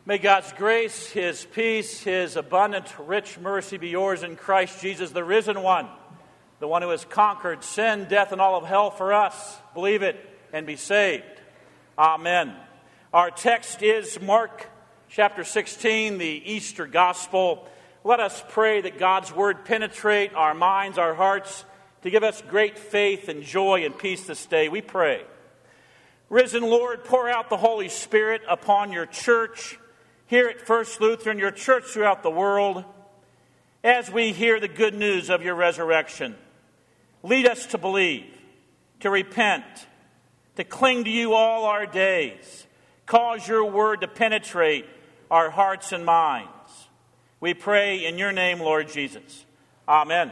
May God's grace, His peace, His abundant, rich mercy be yours in Christ Jesus, the risen one, the one who has conquered sin, death, and all of hell for us. Believe it and be saved. Amen. Our text is Mark chapter 16, the Easter Gospel. Let us pray that God's Word penetrate our minds, our hearts, to give us great faith and joy and peace this day. We pray. Risen Lord, pour out the Holy Spirit upon your church here at First Lutheran, your church throughout the world, as we hear the good news of your resurrection. Lead us to believe, to repent, to cling to you all our days. Cause your word to penetrate our hearts and minds. We pray in your name, Lord Jesus. Amen.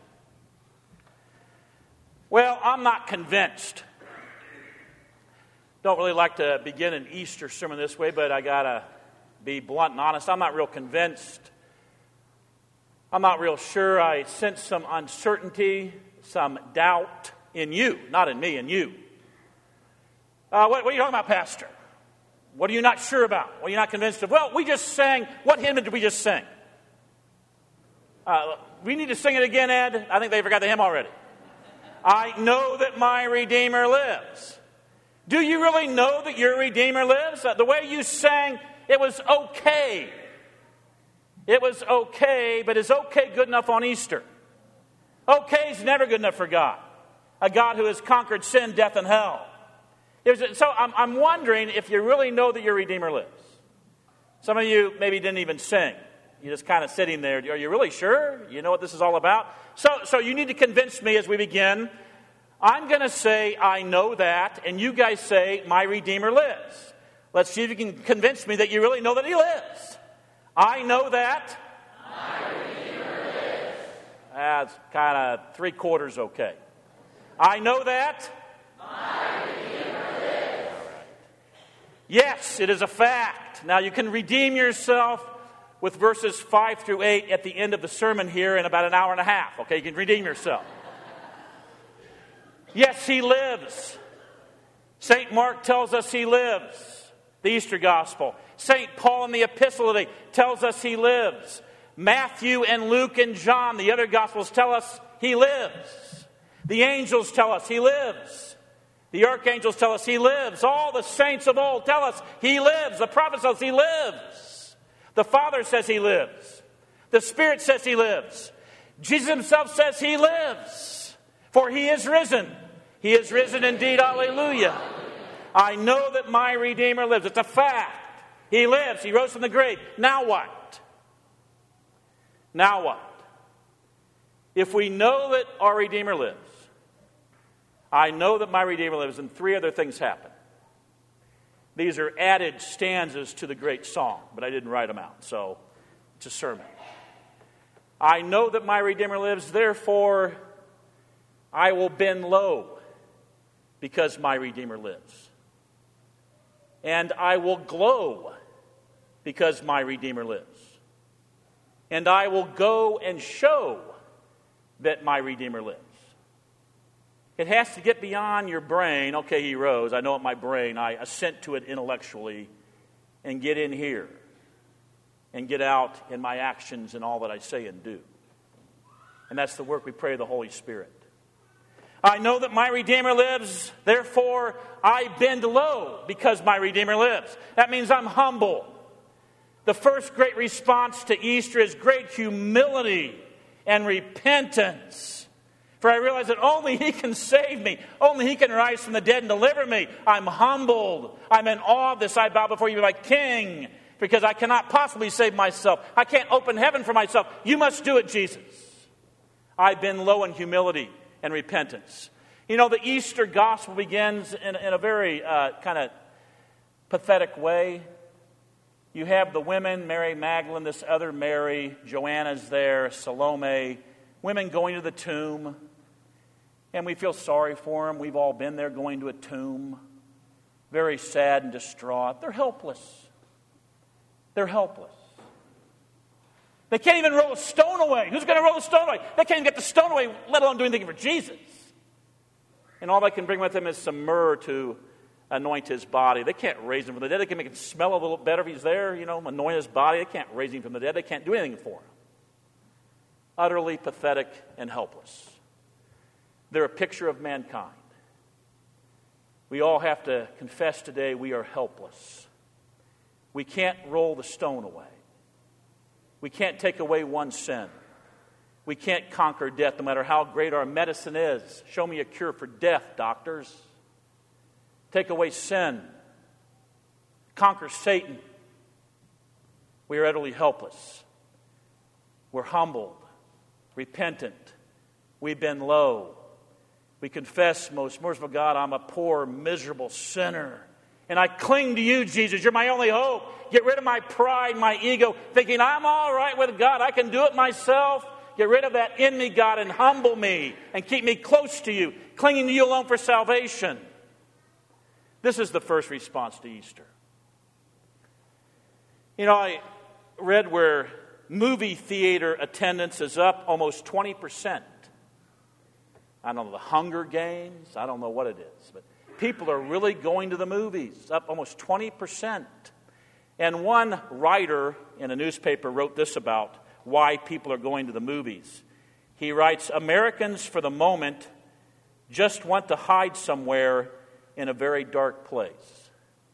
Well, I'm not convinced. Don't really like to begin an Easter sermon this way, but I got to be blunt and honest. I'm not real convinced. I'm not real sure. I sense some uncertainty, some doubt in you. Not in me, in you. What are you talking about, Pastor? What are you not sure about? What are you not convinced of? Well, we just sang. What hymn did we just sing? We need to sing it again, Ed. I think they forgot the hymn already. I know that my Redeemer lives. Do you really know that your Redeemer lives? The way you sang, it was okay. It was okay, but is okay good enough on Easter? Okay is never good enough for God. A God who has conquered sin, death, and hell. So I'm wondering if you really know that your Redeemer lives. Some of you maybe didn't even sing. You're just kind of sitting there. Are you really sure? You know what this is all about? So you need to convince me as we begin. I'm going to say, I know that, and you guys say, my Redeemer lives. Let's see if you can convince me that you really know that He lives. I know that. My Redeemer lives. That's kind of 3/4 okay. I know that. My Redeemer lives. All right. Yes, it is a fact. Now you can redeem yourself with verses 5 through 8 at the end of the sermon here in about an hour and a half. Okay, you can redeem yourself. Yes, He lives. St. Mark tells us He lives. The Easter Gospel. St. Paul in the Epistle today tells us He lives. Matthew and Luke and John, the other Gospels, tell us He lives. The angels tell us He lives. The archangels tell us He lives. All the saints of old tell us He lives. The prophets tell us He lives. The Father says He lives. The Spirit says He lives. Jesus Himself says He lives. For He is risen. He is risen indeed. Hallelujah. I know that my Redeemer lives. It's a fact. He lives. He rose from the grave. Now what? Now what? If we know that our Redeemer lives, I know that my Redeemer lives, and 3 other things happen. These are added stanzas to the great song, but I didn't write them out, so it's a sermon. I know that my Redeemer lives, therefore I will bend low because my Redeemer lives. And I will glow because my Redeemer lives. And I will go and show that my Redeemer lives. It has to get beyond your brain. Okay, He rose. I know it in my brain. I assent to it intellectually and get in here and get out in my actions and all that I say and do. And that's the work we pray of the Holy Spirit. I know that my Redeemer lives, therefore I bend low because my Redeemer lives. That means I'm humble. The first great response to Easter is great humility and repentance. For I realize that only He can save me. Only He can rise from the dead and deliver me. I'm humbled. I'm in awe of this. I bow before you, my King, because I cannot possibly save myself. I can't open heaven for myself. You must do it, Jesus. I bend low in humility and repentance. You know, the Easter Gospel begins in a very kind of pathetic way. You have the women, Mary Magdalene, this other Mary, Joanna's there, Salome, women going to the tomb. And we feel sorry for them. We've all been there going to a tomb. Very sad and distraught. They're helpless. They're helpless. They can't even roll a stone away. Who's going to roll the stone away? They can't even get the stone away, let alone do anything for Jesus. And all they can bring with them is some myrrh to anoint his body. They can't raise him from the dead. They can make him smell a little better if he's there, anoint his body. They can't raise him from the dead. They can't do anything for him. Utterly pathetic and helpless. They're a picture of mankind. We all have to confess today we are helpless. We can't roll the stone away. We can't take away one sin. We can't conquer death no matter how great our medicine is. Show me a cure for death, doctors. Take away sin. Conquer Satan. We are utterly helpless. We're humbled, repentant. We bend low. We confess, most merciful God, I'm a poor, miserable sinner. And I cling to you, Jesus. You're my only hope. Get rid of my pride, my ego, thinking I'm all right with God. I can do it myself. Get rid of that in me, God, and humble me and keep me close to you, clinging to you alone for salvation. This is the first response to Easter. I read where movie theater attendance is up almost 20%. I don't know, the Hunger Games, I don't know what it is, but people are really going to the movies, up almost 20%. And one writer in a newspaper wrote this about why people are going to the movies. He writes, Americans for the moment just want to hide somewhere in a very dark place.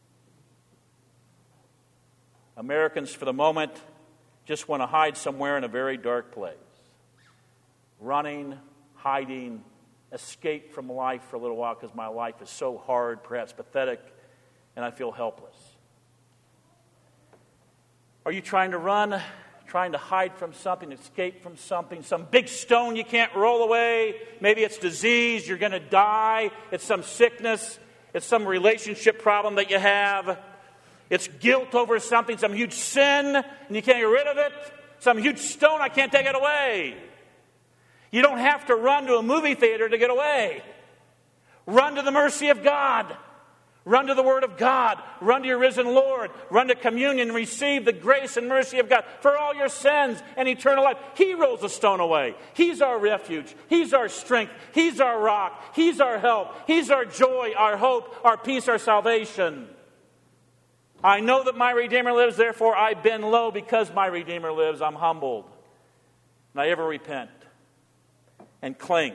Americans for the moment just want to hide somewhere in a very dark place. Running, hiding, escape from life for a little while because my life is so hard, perhaps pathetic, and I feel helpless. Are you trying to run, trying to hide from something, escape from something, some big stone you can't roll away? Maybe it's disease, you're going to die. It's some sickness. It's some relationship problem that you have. It's guilt over something, some huge sin, and you can't get rid of it. Some huge stone, I can't take it away. You don't have to run to a movie theater to get away. Run to the mercy of God. Run to the Word of God. Run to your risen Lord. Run to communion and receive the grace and mercy of God for all your sins and eternal life. He rolls the stone away. He's our refuge. He's our strength. He's our rock. He's our help. He's our joy, our hope, our peace, our salvation. I know that my Redeemer lives, therefore I bend low. Because my Redeemer lives, I'm humbled. And I ever repent and cling.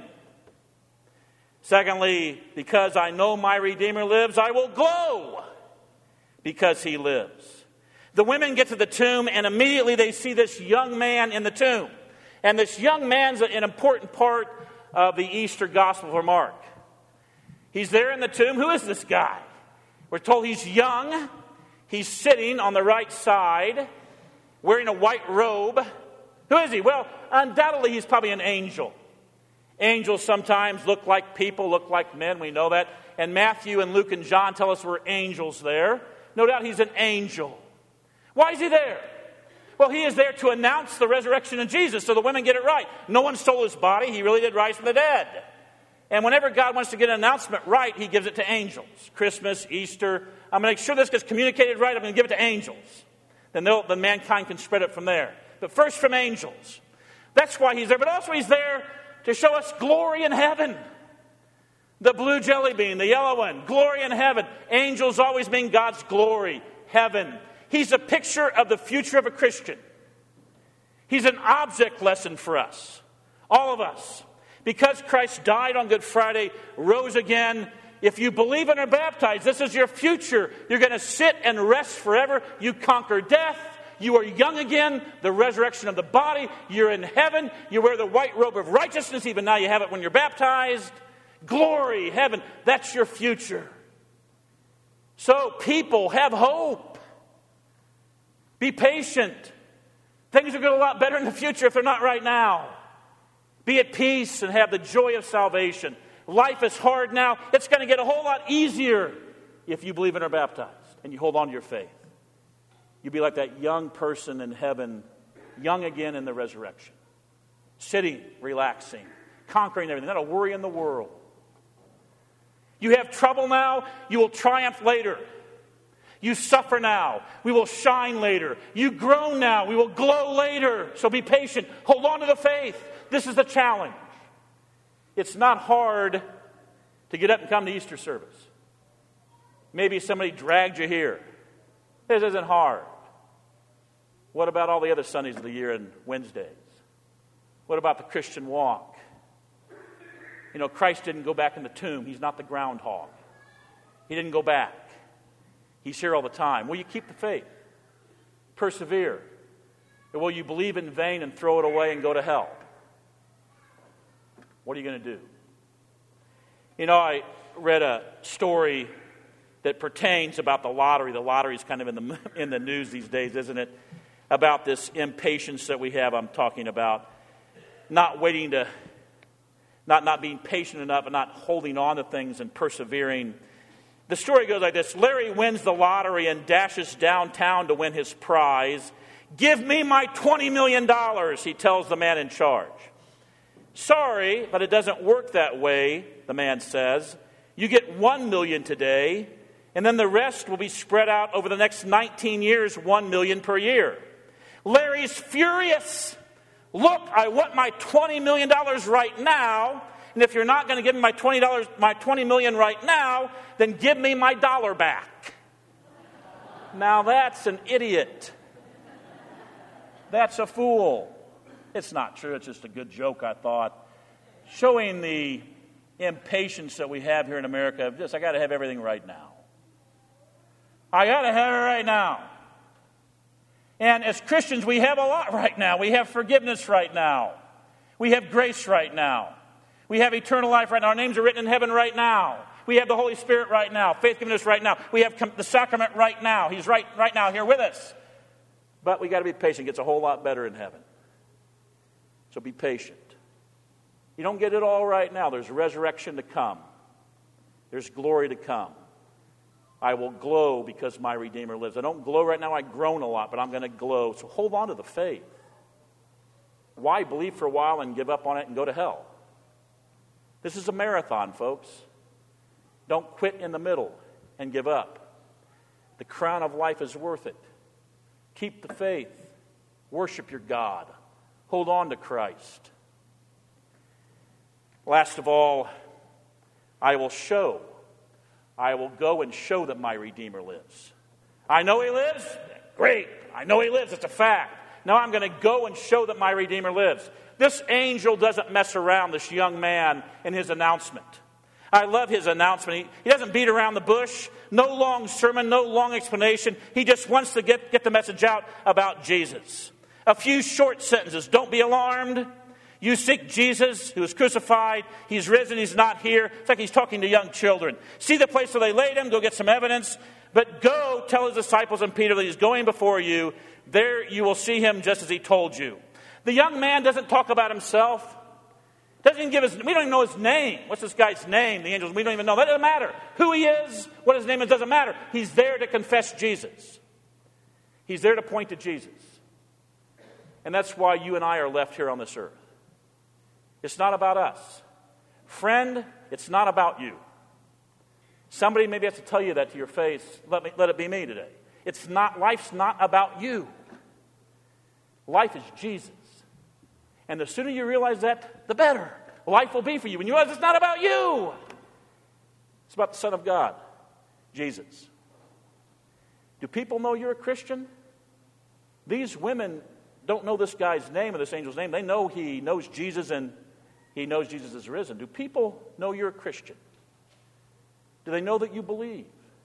Secondly, because I know my Redeemer lives, I will glow because he lives. The women get to the tomb and immediately they see this young man in the tomb. And this young man's an important part of the Easter Gospel for Mark. He's there in the tomb. Who is this guy? We're told he's young. He's sitting on the right side, wearing a white robe. Who is he? Well, undoubtedly he's probably an angel. Angels sometimes look like people, look like men. We know that. And Matthew and Luke and John tell us we're angels there. No doubt he's an angel. Why is he there? Well, he is there to announce the resurrection of Jesus so the women get it right. No one stole his body. He really did rise from the dead. And whenever God wants to get an announcement right, he gives it to angels. Christmas, Easter. I'm going to make sure this gets communicated right. I'm going to give it to angels. Then mankind can spread it from there. But first from angels. That's why he's there. But also he's there to show us glory in heaven. The blue jelly bean, the yellow one, glory in heaven. Angels always mean God's glory, heaven. He's a picture of the future of a Christian. He's an object lesson for us, all of us. Because Christ died on Good Friday, rose again, if you believe and are baptized, this is your future. You're going to sit and rest forever. You conquer death. You are young again, the resurrection of the body. You're in heaven. You wear the white robe of righteousness. Even now you have it when you're baptized. Glory, heaven, that's your future. So people, have hope. Be patient. Things are going to get a lot better in the future if they're not right now. Be at peace and have the joy of salvation. Life is hard now. It's going to get a whole lot easier if you believe and are baptized and you hold on to your faith. You'll be like that young person in heaven, young again in the resurrection. Sitting, relaxing, conquering everything. Not a worry in the world. You have trouble now, you will triumph later. You suffer now, we will shine later. You groan now, we will glow later. So be patient. Hold on to the faith. This is the challenge. It's not hard to get up and come to Easter service. Maybe somebody dragged you here. This isn't hard. What about all the other Sundays of the year and Wednesdays? What about the Christian walk? You know, Christ didn't go back in the tomb. He's not the groundhog. He didn't go back. He's here all the time. Will you keep the faith? Persevere. Or will you believe in vain and throw it away and go to hell? What are you going to do? You know, I read a story that pertains about the lottery. The lottery is kind of in the news these days, isn't it? About this impatience that we have. I'm talking about not waiting to, not being patient enough and not holding on to things and persevering. The story goes like this. Larry wins the lottery and dashes downtown to win his prize. Give me my $20 million, he tells the man in charge. Sorry, but it doesn't work that way, the man says. You get $1 million today, and then the rest will be spread out over the next 19 years, $1 million per year. Larry's furious. Look, I want my $20 million right now, and if you're not going to give me my $20 million right now, then give me my dollar back. Now that's an idiot. That's a fool. It's not true. It's just a good joke, I thought. Showing the impatience that we have here in America of just, I got to have everything right now. I got to have it right now. And as Christians, we have a lot right now. We have forgiveness right now. We have grace right now. We have eternal life right now. Our names are written in heaven right now. We have the Holy Spirit right now. Faith given us right now. We have the sacrament right now. He's right now here with us. But we got to be patient. It gets a whole lot better in heaven. So be patient. You don't get it all right now. There's resurrection to come. There's glory to come. I will glow because my Redeemer lives. I don't glow right now. I groan a lot, but I'm going to glow. So hold on to the faith. Why believe for a while and give up on it and go to hell? This is a marathon, folks. Don't quit in the middle and give up. The crown of life is worth it. Keep the faith. Worship your God. Hold on to Christ. Last of all, I will go and show that my Redeemer lives. I know He lives? Great. I know He lives. It's a fact. Now I'm going to go and show that my Redeemer lives. This angel doesn't mess around, this young man, in his announcement. I love his announcement. He doesn't beat around the bush. No long sermon, no long explanation. He just wants to get the message out about Jesus. A few short sentences. Don't be alarmed. You seek Jesus who was crucified. He's risen. He's not here. It's like he's talking to young children. See the place where they laid him. Go get some evidence. But go tell his disciples and Peter that he's going before you. There you will see him just as he told you. The young man doesn't talk about himself. We don't even know his name. What's this guy's name? The angels, we don't even know. That doesn't matter. Who he is, what his name is, doesn't matter. He's there to confess Jesus. He's there to point to Jesus. And that's why you and I are left here on this earth. It's not about us. Friend, it's not about you. Somebody maybe has to tell you that to your face. Let it be me today. Life's not about you. Life is Jesus. And the sooner you realize that, the better life will be for you. When you realize it's not about you. It's about the Son of God, Jesus. Do people know you're a Christian? These women don't know this guy's name or this angel's name. They know he knows Jesus and he knows Jesus is risen. Do people know you're a Christian? Do they know that you believe?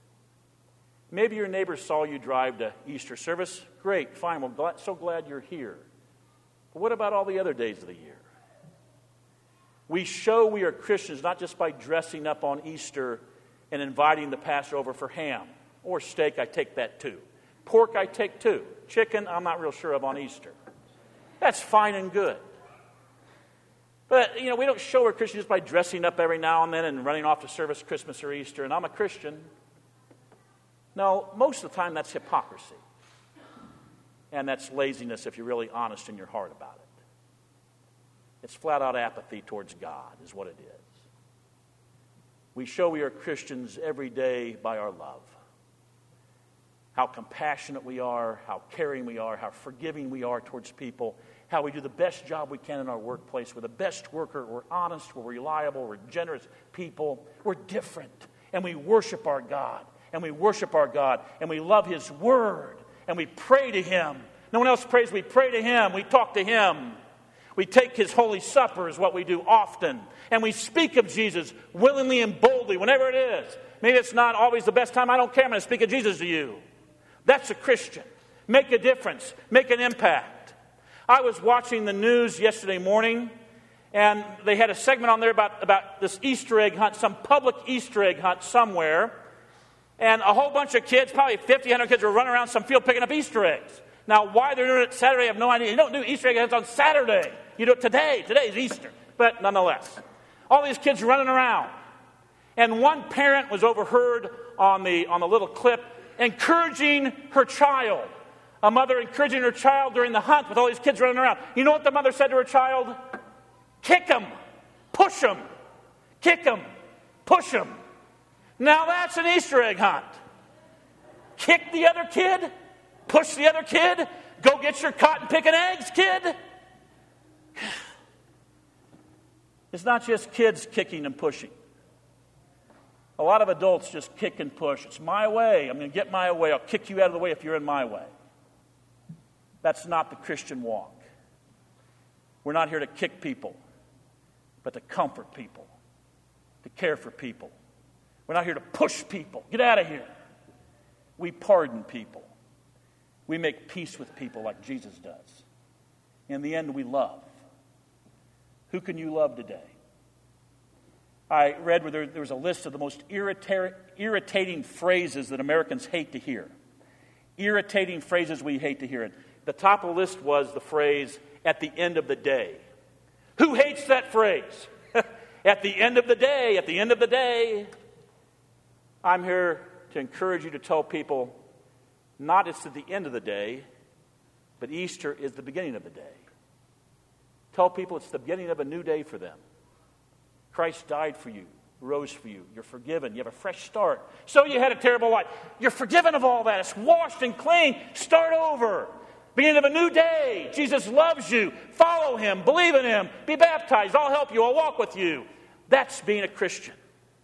Maybe your neighbor saw you drive to Easter service. Great, fine. Well, so glad you're here. But what about all the other days of the year? We show we are Christians not just by dressing up on Easter and inviting the pastor over for ham or steak. I take that too. Pork I take too. Chicken I'm not real sure of on Easter. That's fine and good. But, we don't show we're Christians just by dressing up every now and then and running off to service Christmas or Easter, and I'm a Christian. No, most of the time that's hypocrisy. And that's laziness if you're really honest in your heart about it. It's flat-out apathy towards God is what it is. We show we are Christians every day by our love. How compassionate we are, how caring we are, how forgiving we are towards people, how we do the best job we can in our workplace. We're the best worker, we're honest, we're reliable, we're generous people. We're different, and we worship our God. and we worship our God, and we love His Word, and we pray to Him. No one else prays, we pray to Him, we talk to Him. We take His Holy Supper is what we do often, and we speak of Jesus willingly and boldly whenever it is. Maybe it's not always the best time, I don't care, I'm going to speak of Jesus to you. That's a Christian. Make a difference, make an impact. I was watching the news yesterday morning, and they had a segment on there about this Easter egg hunt, some public Easter egg hunt somewhere. And a whole bunch of kids, probably 50, 100 kids, were running around some field picking up Easter eggs. Now, why they're doing it Saturday, I have no idea. You don't do Easter egg hunts on Saturday. You do it today. Today is Easter. But nonetheless, all these kids running around. And one parent was overheard on the little clip encouraging her child. A mother encouraging her child during the hunt with all these kids running around. You know what the mother said to her child? Kick them, push them, kick them, push them. Now that's an Easter egg hunt. Kick the other kid, push the other kid, go get your cotton picking eggs, kid. It's not just kids kicking and pushing. A lot of adults just kick and push. It's my way. I'm going to get my way. I'll kick you out of the way if you're in my way. That's not the Christian walk. We're not here to kick people, but to comfort people, to care for people. We're not here to push people. Get out of here. We pardon people. We make peace with people like Jesus does. In the end, we love. Who can you love today? I read where there was a list of the most irritating phrases that Americans hate to hear. Irritating phrases we hate to hear. And the top of the list was the phrase, at the end of the day. Who hates that phrase? At the end of the day, at the end of the day. I'm here to encourage you to tell people, not it's at the end of the day, but Easter is the beginning of the day. Tell people it's the beginning of a new day for them. Christ died for you, rose for you. You're forgiven. You have a fresh start. So you had a terrible life. You're forgiven of all that. It's washed and clean. Start over. Beginning of a new day. Jesus loves you. Follow Him. Believe in Him. Be baptized. I'll help you. I'll walk with you. That's being a Christian.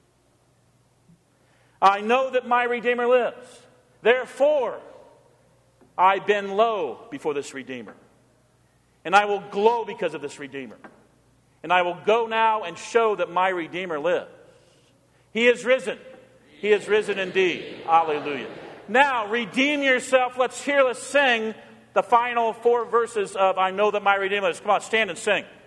I know that my Redeemer lives. Therefore, I bend low before this Redeemer. And I will glow because of this Redeemer. And I will go now and show that my Redeemer lives. He is risen. He is risen indeed. Hallelujah. Now, redeem yourself. Let's sing the final 4 verses of I Know That My Redeemer Lives. Come on, stand and sing.